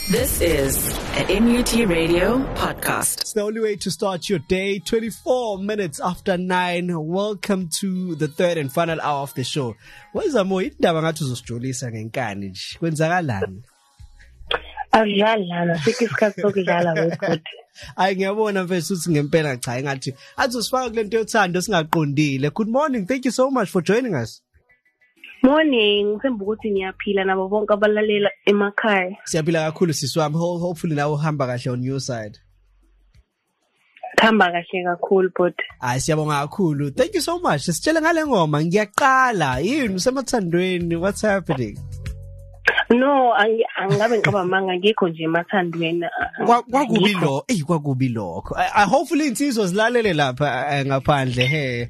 This is an MUT Radio podcast. It's the only way to start your day. 24 minutes after 9. Welcome to the third and final hour of the show. Wezamo indaba ngathi uzosijolisa ngenkani nje. Kwenzakalani? Akudlala sikho isikhathi sokudlala wesikuthi. Hayi ngiyabona mfethu uthi ngempela cha engathi azosifaka kulento yothando singaqondile. Good morning. Thank you so much for joining us. Morning, ngithemba ukuthi niyaphila nabo bonke abalalela emakhaya. Siyaphila kakhulu siswami. Hopefully nawe uhamba kahle on your side. Khamba kahle kakhulu but Hayi siyabonga kakhulu. Thank you so much. Sitshela ngale ngoma ngiyaqala. Yini usemathandweni? What's happening? no angabe ngiqaba manga ngikho nje emathandweni. Kwakubi lokho. I hopefully insizwa zilalele lapha ngaphandle he.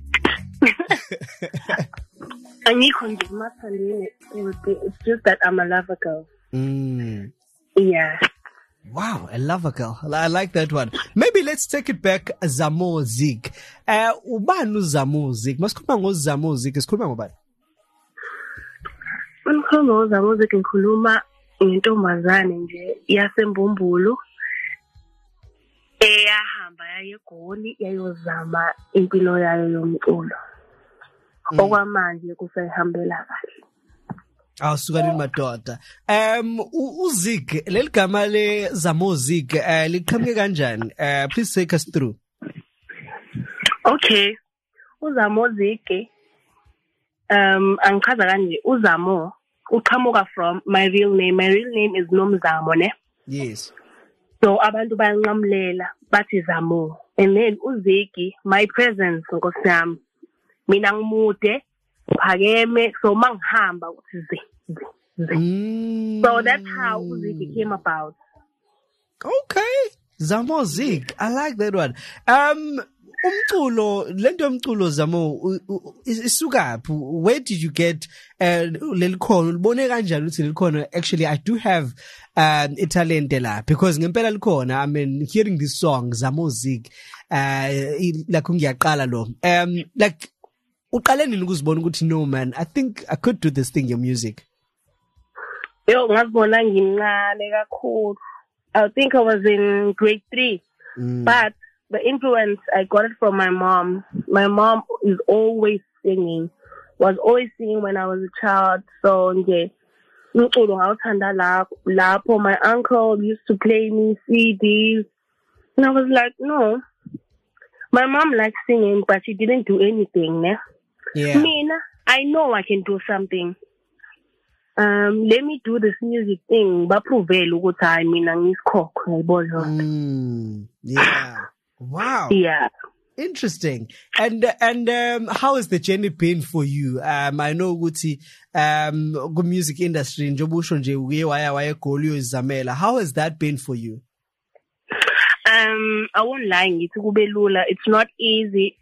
Angikho nje emathandweni. It's just that I'm a lover girl. Yeah. Wow, a lover girl. I like that one. Maybe let's take it back. Zamo Zig. Ubani uZamo Zig? Masikhuluma ngoZamo Zig. Sikhuluma ngobani? Ngikhuluma ngoZamo Zig ngikhuluma ngentombazane nje yaseMbumbulu. Eyahamba yaye eGoli yayozama impilo yayo yomculo. Okwamanje kusayihambela kahle. Awusukanini madoda. uZig leligama le Zamo Zig liqhamuke kanjani? Please take us through. Okay. uZamo Zig angichaza kanje uZamo uqhamuka from my real name. My real name is Nomzamo ne? Yes. So abantu bayanqamulela bathi Zamo. And then uZig my presence nkosiyami. Mina ngimude phakeme so mangihamba uthi zi. So that's how uZig came about. Okay. Zamo Zig. I like that one. Umculo lento yomculo Zamo isukaphi? Where did you get lelikhono? Ubone kanjani ukuthi lelikhono? Actually I do have talent la because ngempela likhona. I mean hearing this song Zamo Zig like ngiyaqala lo. Like uqale nini ukuzibona ukuthi no man I think I could do this thing your music? Yo ngazibona ngincane kakhulu. I think I was in grade 3. But the influence I got it from my mom. My mom is always singing. Was always singing when I was a child. So nje umculo ngawuthanda lapho. My uncle used to play me CDs. And I was like, no. My mom likes singing but she didn't do anything, ne? Yeah. Mina, I know I can do something. Let me do this music thing. Baprovele ukuthi hayi mina ngisikhokho yayibona. Yeah. Wow. Yeah. Interesting. And how has the journey been for you? I know ukuthi good music industry njengoba usho nje uye waya eGoli uyizamela. How has that been for you? I won't lie ngithi kube lula. It's not easy.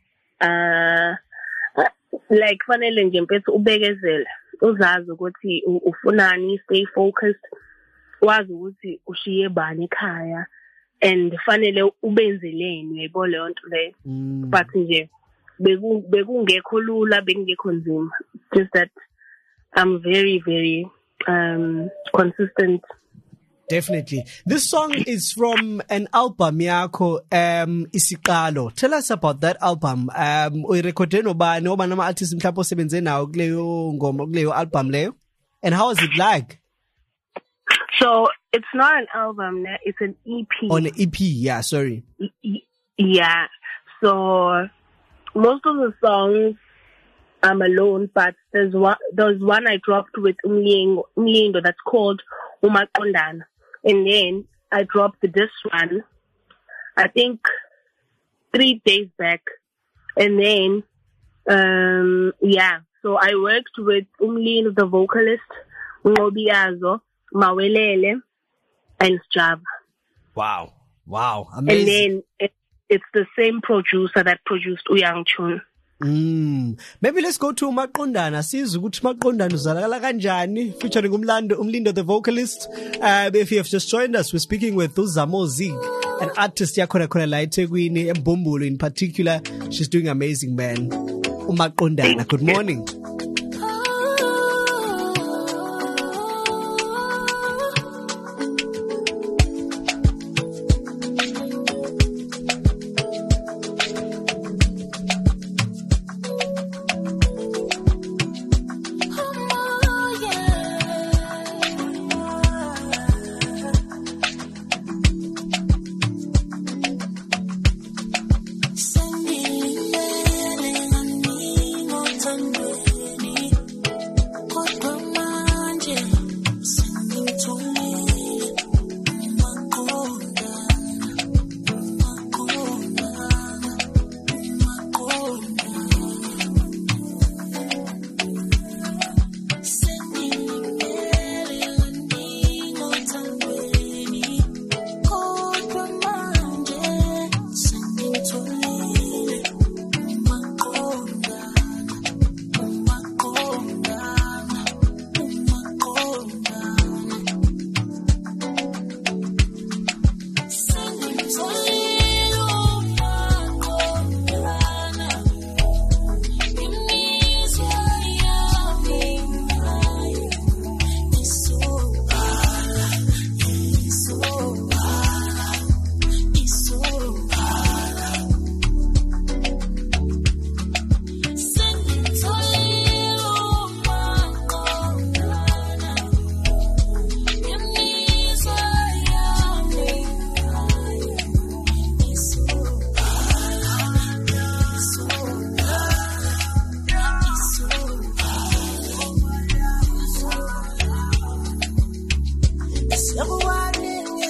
Like fanele nje mfethu ubekezela uzazi ukuthi ufunani, stay focused, wazi ukuthi ushiye bani ekhaya and fanele ubenzeleni uyayibona leyo nto leyo. But nje bekungekho lula bekungekho nzima. Just that I'm very very consistent. Definitely. This song is from an album yakho Isiqalo. Tell us about that album. Uyirecorde nobani nama artists mhlawumbe osebenze nawo kuleyo ngoma kuleyo album leyo? And how is it like? So it's not an album, it's an EP. On an EP, yeah, sorry. Yeah. So most of the songs I'm alone, but there's one I dropped with Umlindo that's called Umaqondana. And then I dropped this one, I think 3 days back. And then, yeah, so I worked with Umlindo, the vocalist, Ngobiazo, Mawelele, and Sjava. Wow, amazing. And then it's the same producer that produced Uyang Tune. Maybe let's go to Umaqondana. Sizwe ukuthi Umaqondana uzalakala kanjani, featuring Umlindo the vocalist. If you have just joined us, we're speaking with uZamo Zig, an artist yakhona la eThekwini, eMbumbulu in particular. She's doing amazing, man. Umaqondana, good morning.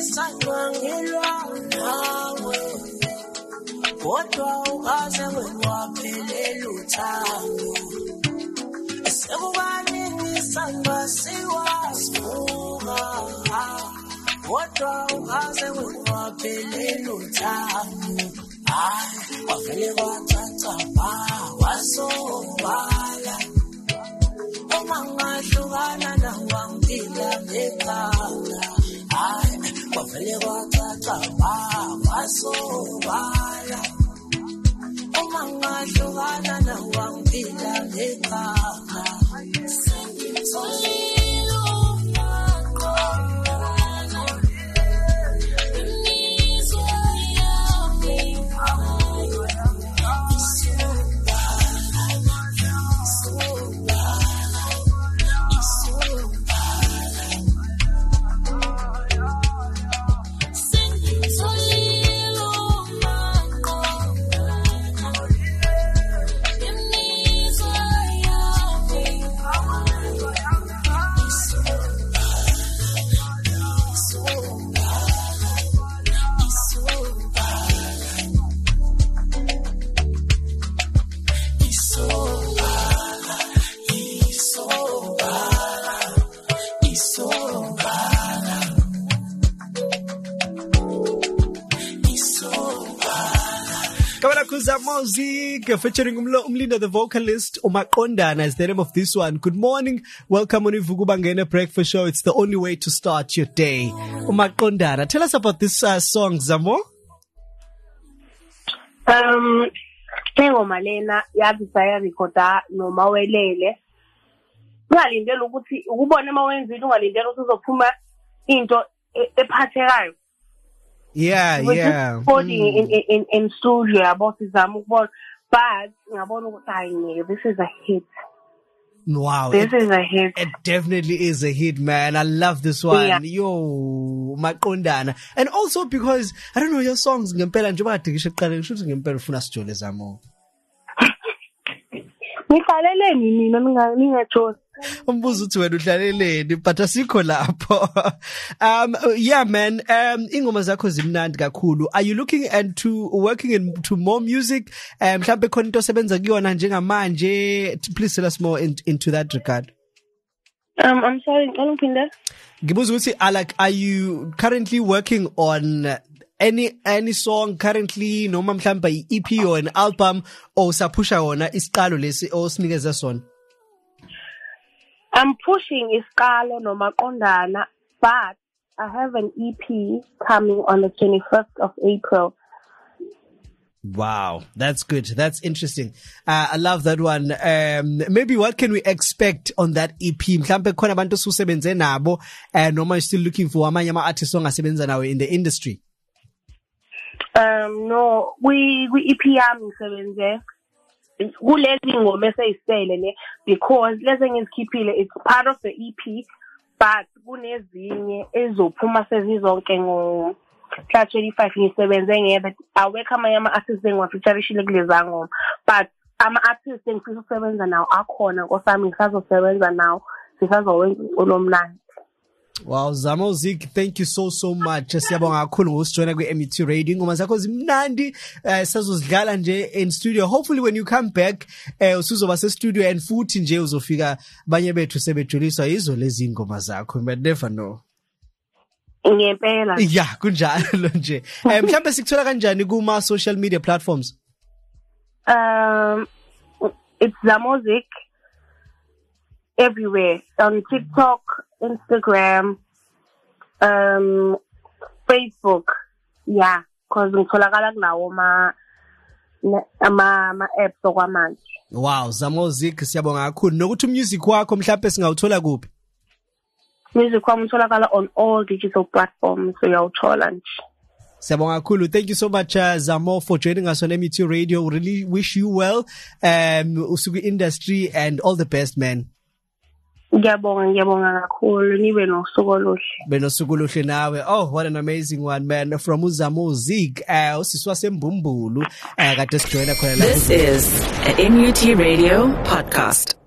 Kodwa ungaze waphelele uthando sekubani samba siwasivuka kodwa ungaze waphelele uthando hayi wavele wathatha wasobala uma ngahlukana nawangiphila ngekhaya hayi wavele wathatha wasobala Mangahlukana nawangiphila ngekhaya sengitholile umaqondana imizwa yami Music featuring Umlinda the vocalist. Umaqondana is the name of this one. Good morning, welcome on Ivuku Bangena Breakfast Show. It's the only way to start your day. Umaqondana, tell us about this song, Zamo. Ngoma lena yabisaya recorda noma welele ungalindela ukuthi ukubona emawenzini ungalindela ukuthi uzophuma into ephathekayo. Yeah. Recording in studio about Zama ukubona but ngabona ukuthi this is a hit. Wow. This is a hit. It definitely is a hit, man. I love this one. Yeah. Yo, Maqondana. And also because I don't know your songs ngempela nje badikisha eqala ngisho ngempela ufuna sijole Zamo. Ngihlaleleni mina ningajosi. Umbuzo uthi wena uhlaleleni but asikho lapho. Yeah man, ingoma zakho zimnandi kakhulu. Are you looking into working into more music? Mhlambe khona into osebenza kuyona njengamanje. Please tell us more into that regard. I'm sorry, ngicela uphinde. Ngibuza ukuthi are you currently working on any song currently noma mhlamba EP or an album or sapusha wona isiqalo lesi osinikeza sona? I'm pushing isiqalo nomaqondana, but I have an EP coming on the 21st of April. Wow, that's good. That's interesting. I love that one. Maybe what can we expect on that EP? Mhlambe khona abantu susebenze nabo noma still looking for amanye ama artists ongasebenza nawe in the industry? No, we EP yami ngisebenze kulezi ngoma eseyisele le because lezi ngizikhiphile it's part of the EP but kunezinye ezophuma sezizonke ngo 25 ngisebenze ngebe awekho amanye ama artists engiwafeaturishile kulezi ngoma but ama artists engifisa ukusebenza nawo akhona nkosami ngisazosebenza nawo sisazowenza olomnandi. Wow, Zamo Zik, thank you so much. Siyabonga kakhulu ngosijoina kweMET Radio. Ingoma zakho zimnandi, sazozidlala nje in studio. Hopefully when you come back, usuzoba se studio and futhi nje uzofika banye bethu sebejuliswa izo lezi ingoma zakho. You never know. Ngempela. Yeah, kunjalo nje. Mhlambe sikuthola kanjani kuma social media platforms? It's Zamo Zik everywhere. On TikTok, Instagram, Facebook. Yeah, because ngitholakala kunawo ama apps okwamanje. Wow, Zamo Zik siyabonga kakhulu. Nokuthi music wakho mhlawumbe singawuthola kuphi? Music wami utholakala on all digital platforms, so uyawuthola nje. Siyabonga kakhulu. Thank you so much Zamo for joining us on MET Radio. We really wish you well usuku industry and all the best, man. Ngiyabonga kakhulu nibe nosuku oluhle. Benosuku oluhle nawe. Oh, what an amazing one, man, from Zamo Zik. Usiswa sembumbulu kade sijoina khona la. This is a MUT Radio podcast.